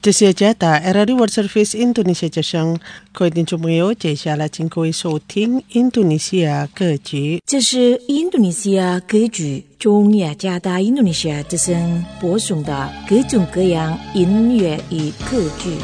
这些家的 RRI World Service Indonesia 之声，各位听众朋友，接下来请各位收听印度尼西亚歌剧。 这是印度尼西亚歌剧中雅加达印度尼西亚之声播送的各种各样音乐与歌剧。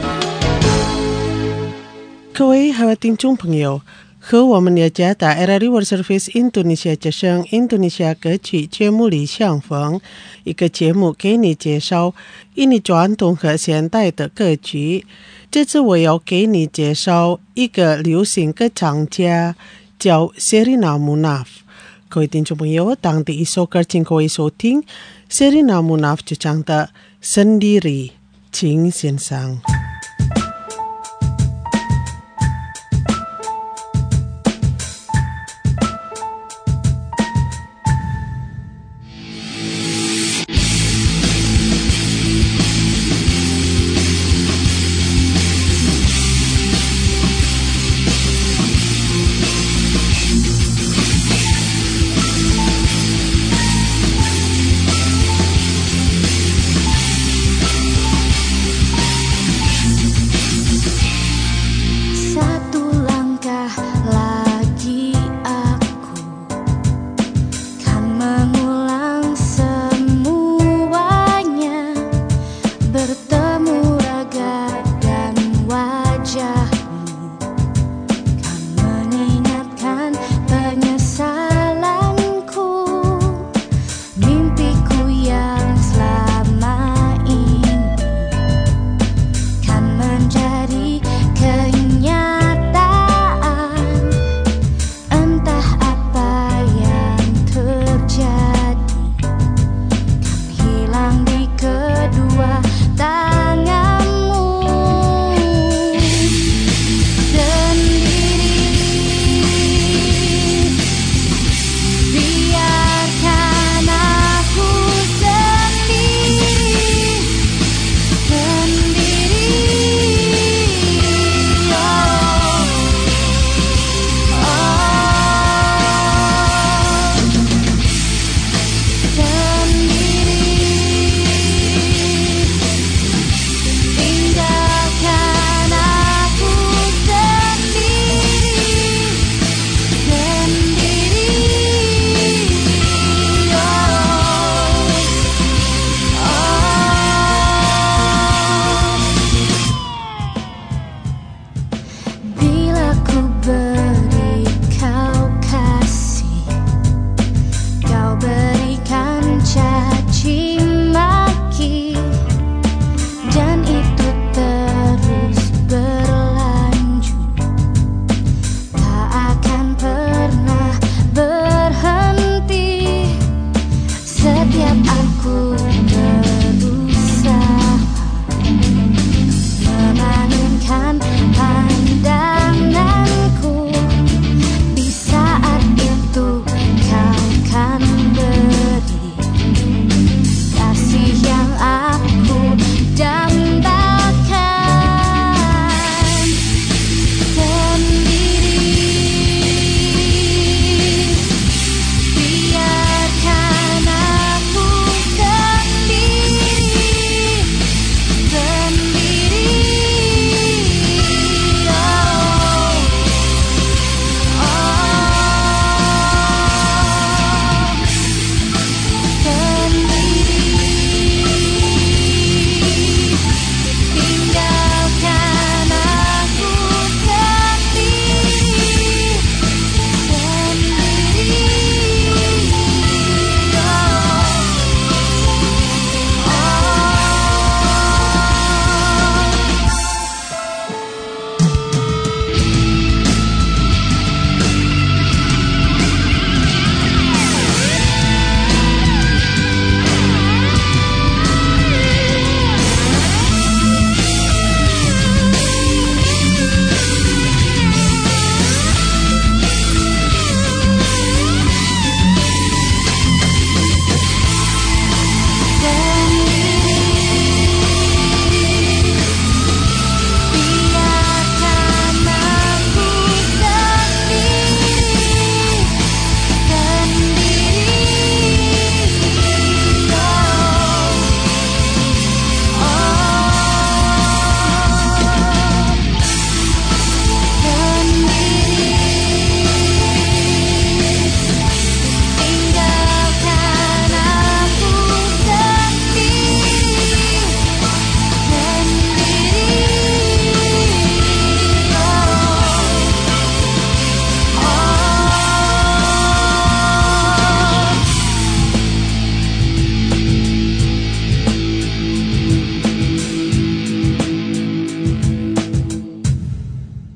各位好，听众朋友，和我们雅加达 RRI World Service Indonesia 之声印度尼西亚歌剧节目里相逢，一个节目给你介绍印尼传统和现代的歌剧。这次我要给你介绍一个流行歌唱家，叫 Sherina Munaf。各位听众朋友，当第一首歌请各位收听 Sherina Munaf 主唱的《Sendiri》，请欣赏。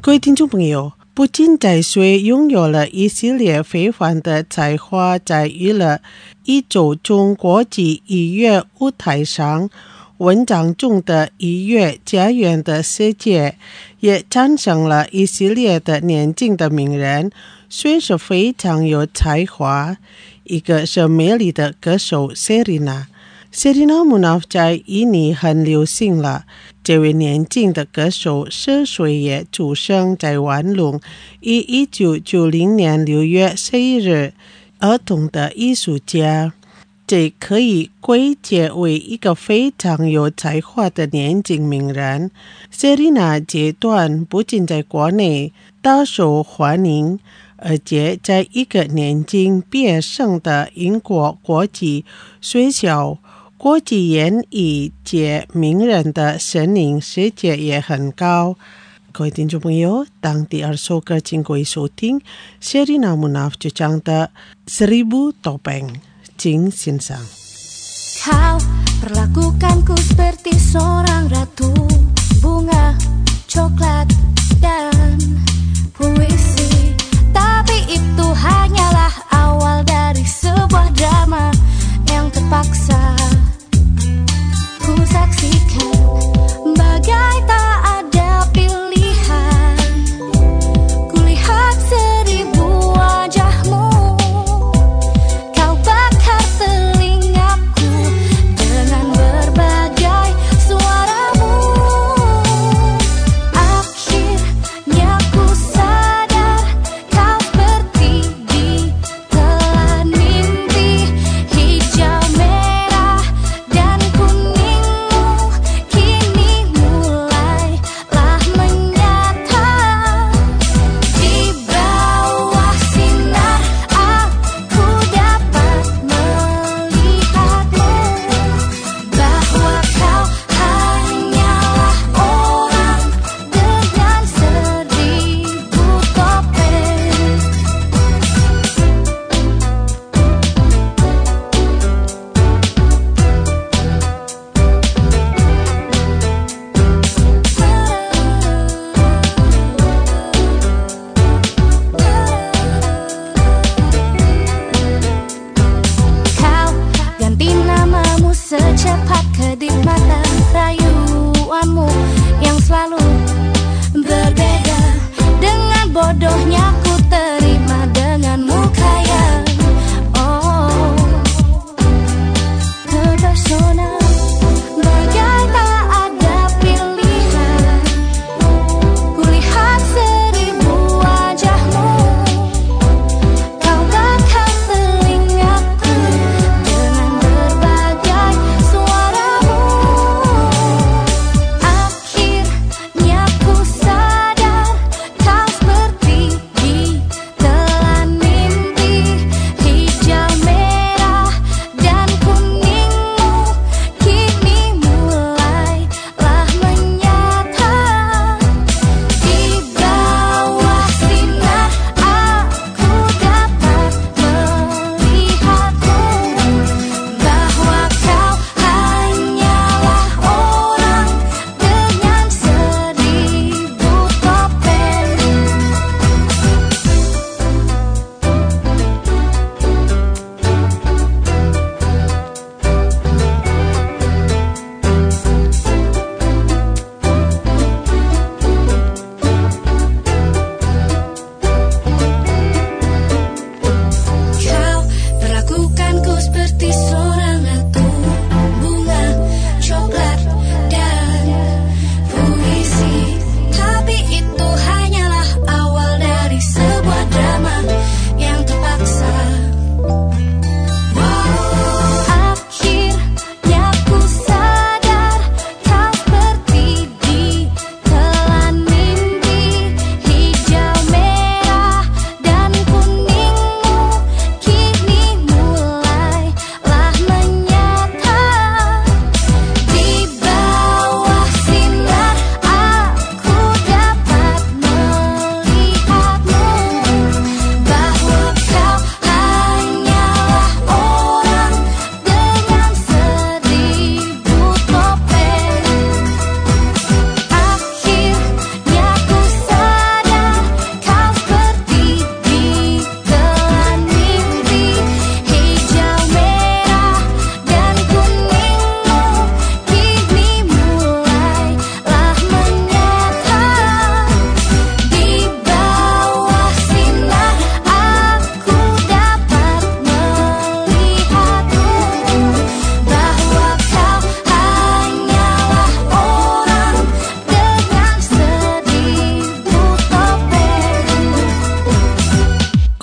各位听众朋友，不仅在水拥有了一系列非凡的才华，在娱乐一周中国际音乐舞台上，文章中的音乐家园的世界也产生了一系列的年轻的名人，虽是非常有才华。一个是美丽的歌手 Sherina Munaf 在印尼很流行了。这位年轻的歌手10岁也出生在万隆，于1990年6月11日，儿童的艺术家。这可以归结为一个非常有才华的年轻名人。Sherina 阶段不仅在国内大受欢迎，而且在一个年轻毕业生的英国国际学校国际演艺界名人的声音世界也很高。各位听众朋友，当第二首歌请各位收听 Sherina Munaf 主唱的 Seribu Topeng， 请欣赏。 Kau perlakukanku seperti seorang ratu, bunga, coklat, dan puisi. Tapi itu hanyalah awal dari sebuah drama yang terpaksa ku saksikan. Bagai tak ada pilihan, kulihat 1000 wajahmu. Kau bakar telingaku dengan berbagai suaramu.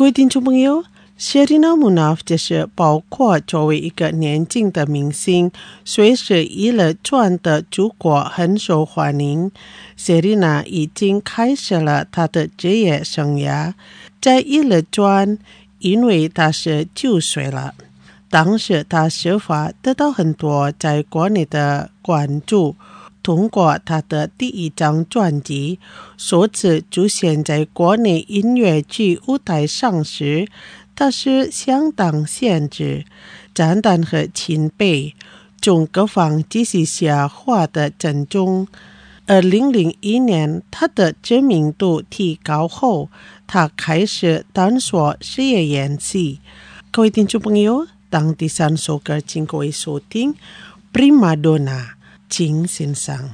位听众朋友，Sherina Munaf 就是包括作为一个年轻的明星，随时娱乐传的主角很受欢迎。Sherina 已经开始了她的职业生涯，在娱乐传，因为她是9岁了。当时她设法得到很多在国内的关注，通过她的第一张专辑首次出现在国内音乐剧舞台上时，她是相当限制、简单和谦卑，从各方积极下滑的阵中。2001年，她的知名度提高后，她开始探索事业演戏。各位听众朋友，当第3首歌请各位收听 Prima Donna 金先生。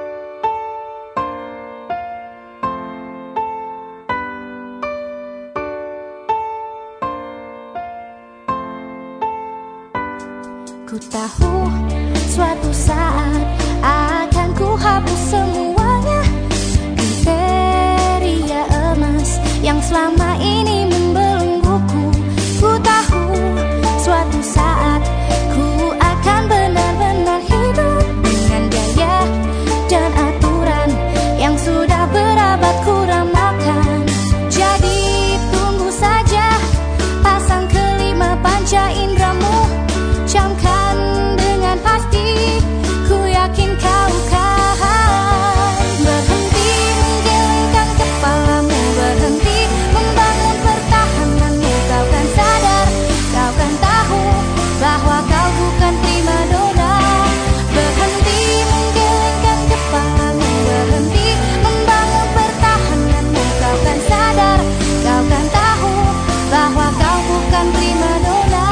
Ku tahu suatu saat akan ku hapus semuanya, kriteria emas yang selama ini membelengguku. Ku tahu suatu saat ku akan benar-benar hidup dengan gaya dan aturan yang sudah berabad ku ramalkan. Jadi tunggu saja pasang kelima panca indramu, camkan dengan pasti, ku yakin kau kan berhenti menggelengkan kepalamu, berhenti membangun pertahananmu. Kau kan sadar, kau kan tahu bahwa kau bukan prima donna. Berhenti menggelengkan kepalamu, berhenti membangun pertahananmu. Kau kan sadar, kau kan tahu bahwa kau bukan prima donna.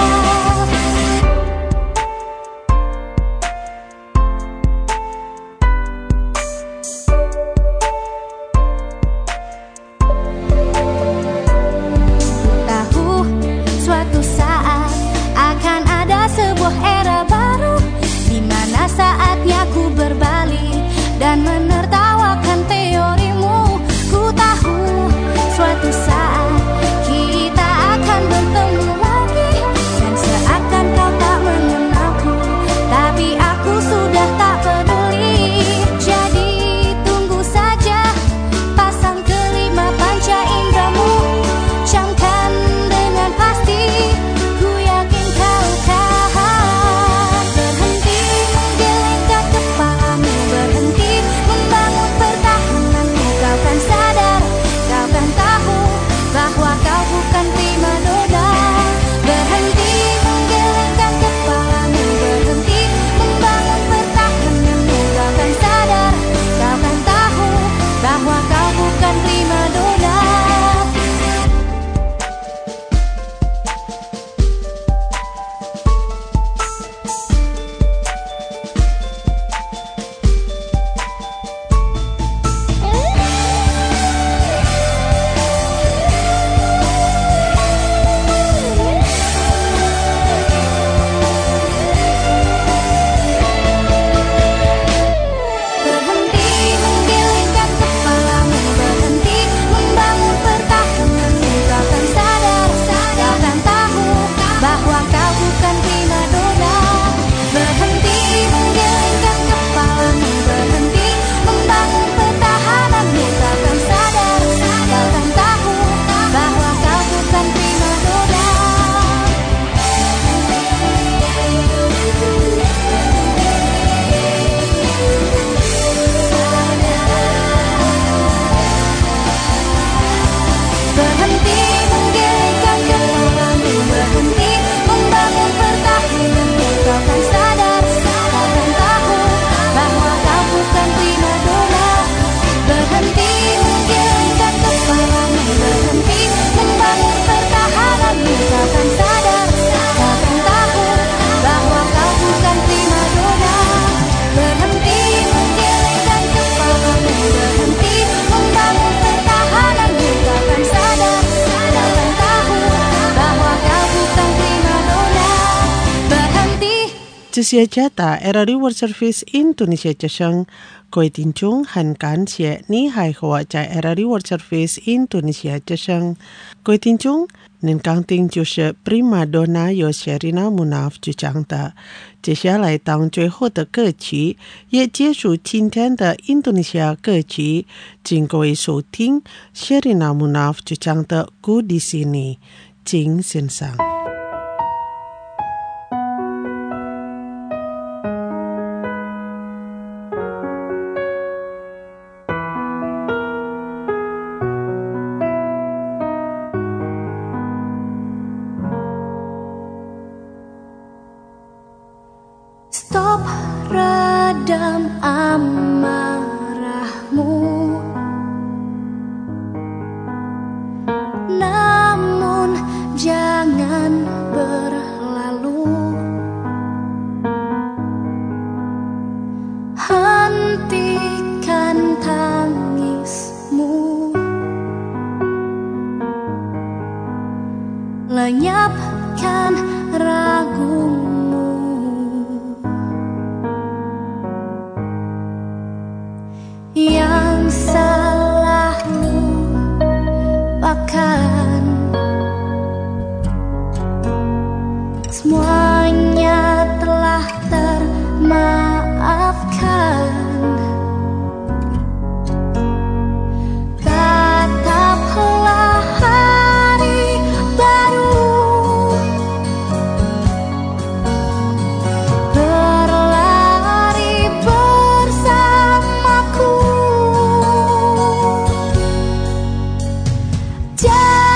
Suatu saat akan ada sebuah era baru, di mana saatnya ku berbalik dan menertawakan teorimu. Ku tahu suatu saat kita akan bertemu lagi, dan seakan kau tak mengenalku, tapi aku sudah tak peduli. Jadi tunggu saja pasang kelima panca indramu, camkan dengan pasti, ku yakin kau kan berhenti menggelengkan kepalamu, berhenti membangun pertahananmu. Kau kan sadar, kau kan tahu bahwa kau bukan prima donna. Berhenti menggelengkan kepalamu, berhenti membangun pertahananmu. Kau kan sadar, kau kan tahu bahwa kau bukan prima donna. Berhenti menggelengkan kepalamu, berhenti membangun pertahananmu. Kau kan sadar, kau kan tahu bahwa kau bukan prima donna. Berhenti menggelengkan kepalamu, berhenti membangun pertahananmu. Kau kan sadar, kau kan tahu bahwa kau bukan prima donna. Berhenti menggelengkan kepalamu, berhenti membangun pertahananmu. Kau kan sadar, kau kan tahu bahwa kau bukan prima donna. Berhenti menggelengkan kepalamu, berhenti membangun pertahananmu. Kau kan sadar, kau kan tahu bahwa kau bukan prima donna. Berhenti menggelengkan kepalamu, berhenti membangun pertahananmu. Kau kan sadar, kau kan tahu bahwa kau bukan prima donna. Berhenti. 这些家打 RRI World Service Indonesia 之声， 各位听众，很感谢你还和我在 RRI World Service Indonesia 之声。各位听众，您刚听就是 Prima Donna 由 Sherina Munaf 主唱的。接下来当最后的歌曲，也结束今天的印度尼西亚歌曲，请各位收听 Sherina Munaf 主唱的《Ku di Sini》，请欣赏。 Stop redam amarahmu, namun jangan berlalu. Hentikan tangismu, lenyapkan ragumu. Yang salah lupakan, semuanya telah termaafkan. Tataplah hari baru, berlari bersamaku. Jangan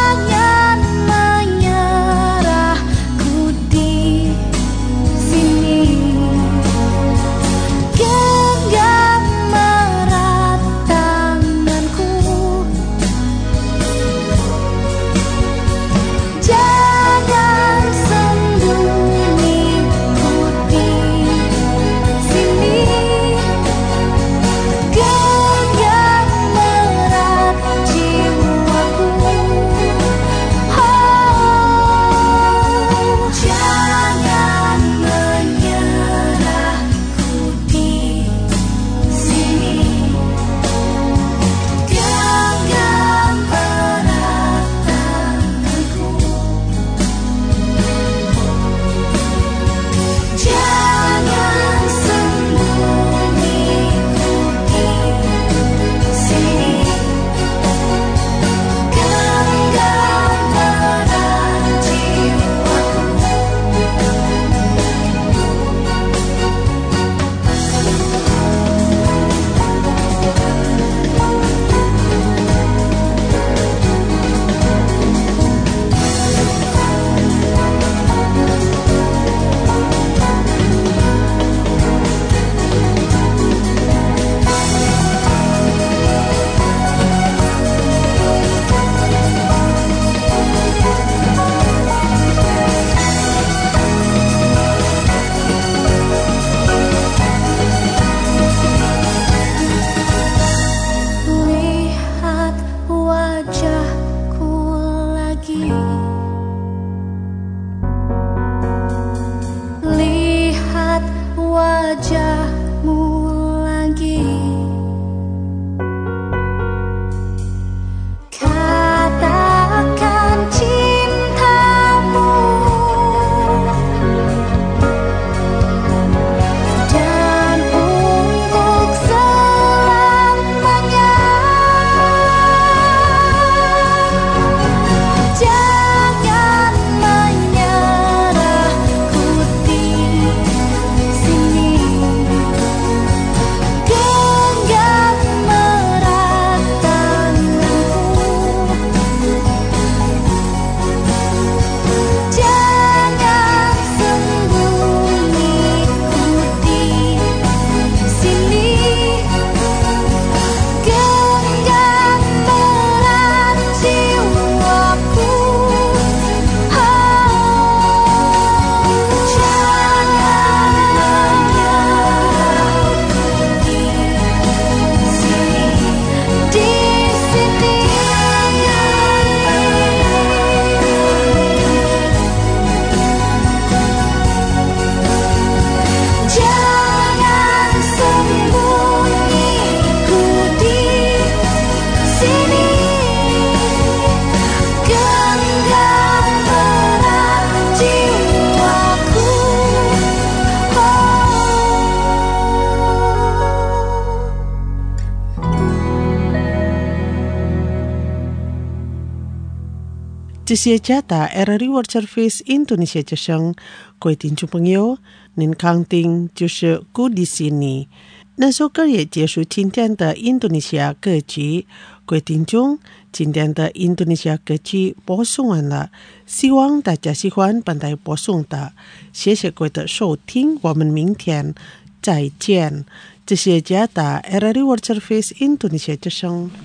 这些家的 RRI World Service Indonesia 之声，各位听众朋友，您康定就是故di sini。那首歌也结束今天的印度尼西亚歌曲，各位听众，今天的印度尼西亚歌曲播送完了，希望大家喜欢本台播送的，谢谢各位的收听，我们明天再见。这些家的 RRI World Service Indonesia 之声。